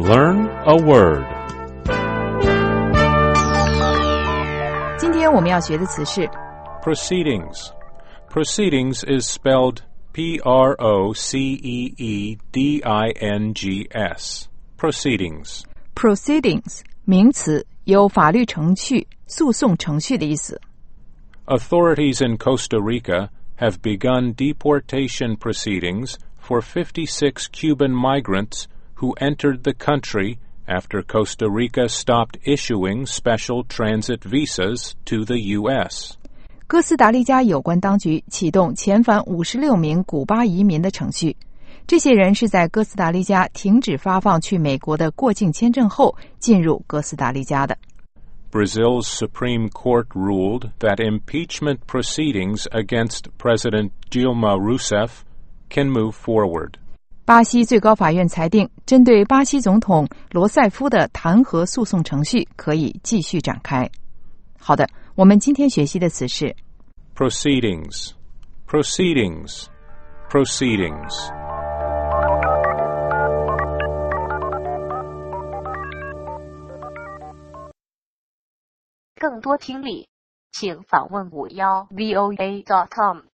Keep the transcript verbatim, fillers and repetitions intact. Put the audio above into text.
Learn a word. 今天我们要学的词是 Proceedings. Proceedings is spelled P R O C E E D I N G S. Proceedings. proceedings 名词，有法律程序、诉讼程序的意思。 Authorities in Costa Rica have begun deportation proceedings for fifty-six Cuban migrants who entered the country after Costa Rica stopped issuing special transit visas to the U S. 哥斯达黎加有关当局启动遣返五十六名古巴移民的程序，这些人是在哥斯达黎加停止发放去美国的过境签证后进入哥斯达黎加的。 Brazil's Supreme Court ruled that impeachment proceedings against President Dilma Rousseff can move forward. 巴西最高法院裁定，针对巴西总统罗塞夫的弹劾诉讼程序可以继续展开。好的，我们今天学习的词是 Proceedings. Proceedings. Proceedings. 更多听力，请访问五幺 V O A dot com。